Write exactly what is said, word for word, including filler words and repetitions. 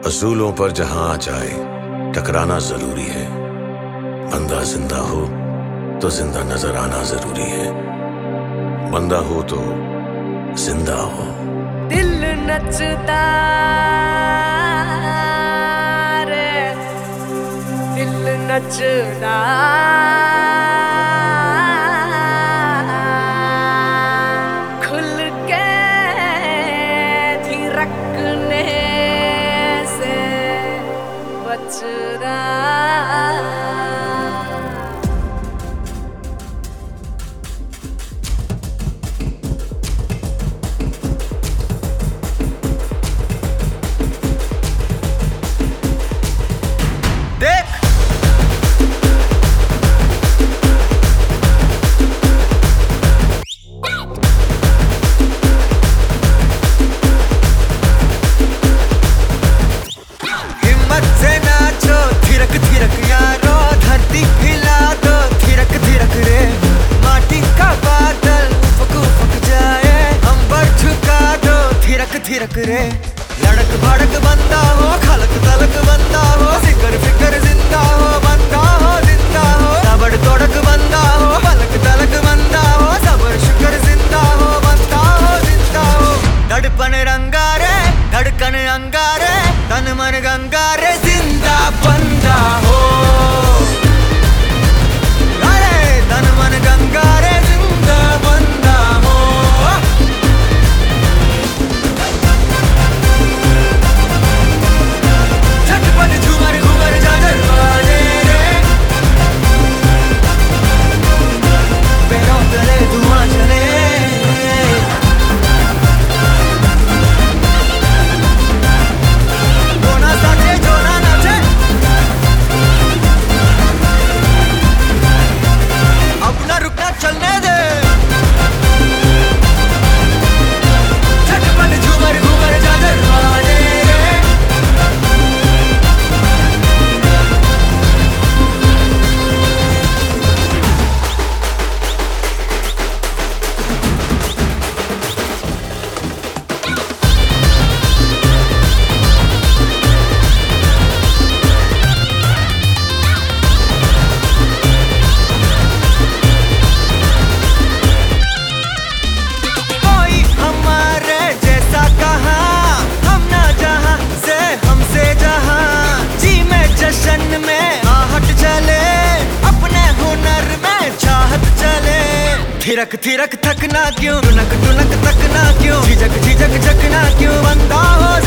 असूलों पर जहां आ जाए टकराना जरूरी है। बंदा जिंदा हो तो जिंदा नजर आना जरूरी है। बंदा हो तो जिंदा हो। दिल नचता रे, दिल नचता खुल के थिरकने से बचना। थिरक रे लड़क भड़क बंदा हो, खलक तलक बंदा हो, फिकर फिकर जिंदा हो, बंदा हो जिंदा हो, तबड़ तोड़क बंदा हो, पलक तलक बंदा हो, सबर शुकर जिंदा हो, बंदा हो जिंदा हो। धड़पन रंगारे, धड़कन अंगारे, तन मन गंगारे, जिंदा बंदा हो। अरे तन मन गंगारे, जिंदा बंदा हो। थिरक थिरक थकना क्यों, टुनक टुनक तकना क्यों, झिझक झिझक झकना क्यों, बंदा हो